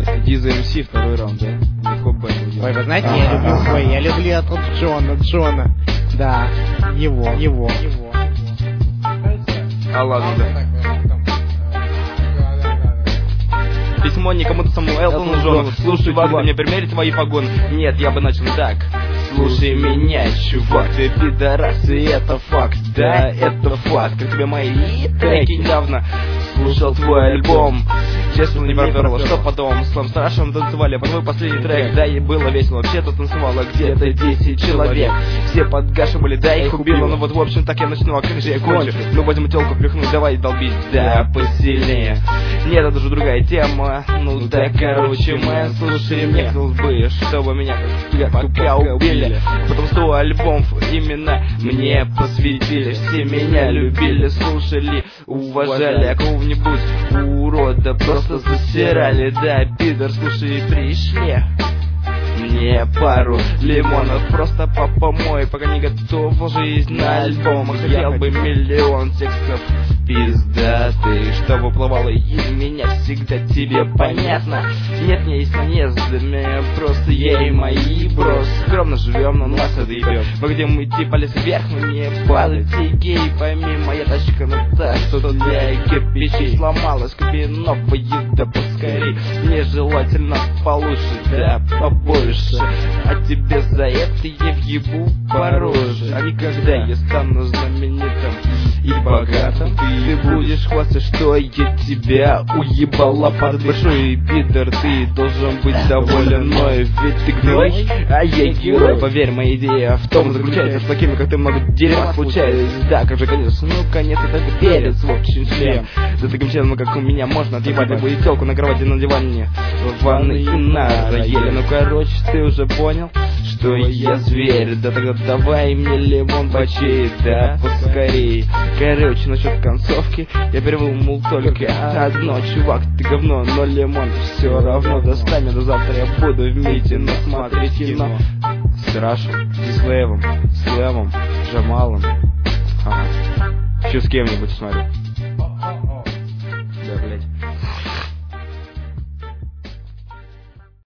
Иди за МС второй раунд, да? Ой, вы знаете, я люблю от Джона. Да, его. А ладно, да. Письмо никому-то самому Элтону Джону. Слушай, Вагнер, мне примерить твои погоны? Нет, я бы начал так. Слушай меня, чувак, ты пидорас, и это факт. Да, это факт. Как тебе мои треки недавно слушал твой альбом. Честно, не проперло, что потом с Слэм Страшем танцевали под твой последний трек. Да, и было весело, вообще-то танцевало где-то 10 человек. Все подгашивали, да, их убило. Ну вот, в общем, так я начну, а как же я кончу? Мы будем телку впихнуть, давай долбить, да, посильнее. Нет, это же другая тема. Ну да, короче, мэн, слушай, мне хотелось бы, чтобы меня пока убили. Потом 100 альбомов именно мне посвятили. Все меня любили, слушали, уважали. А кого-нибудь урода просто засирали. Да, пидор, слушай, пришли мне пару лимонов просто по помой, пока не готов жизнь на альбом. Хотел бы миллион текстов пиздатых, что выплывало из меня всегда тебе понятно. Нет, мне есть наездами, просто я и мои брос скромно живем, но нас это ебет. Мы где мы идти полез вверх, но не падать. Гей, пойми, моя тачка ну так, что для кирпичей сломалась, купи новые, да поскорей. Нежелательно получше, да побольше. А тебе за это я въебу по роже. А никогда я стану знаменитым и богатым, ты будешь хвастаться, что я тебя уебала под большой пидор. Ты должен быть доволен мной, ведь ты гной, а я герой. Поверь, моя идея в том заключается, с такими как ты много дерьма случается. Да, как же конец, ну конец это перец, в общем член. За таким членом, как у меня, можно отъебать любую телку на кровати, на диване, в ванной и на рояле. Ну короче, ты уже понял, что я зверь. Да тогда давай мне лимон бачей, да поскорей. Короче, насчет концовки я перевел только одно. Чувак, ты говно, но лимон все равно достань меня. До завтра я буду в митинг смотреть кино с Рашем, с Слэвом, Джамалом. Еще с кем-нибудь смотрю.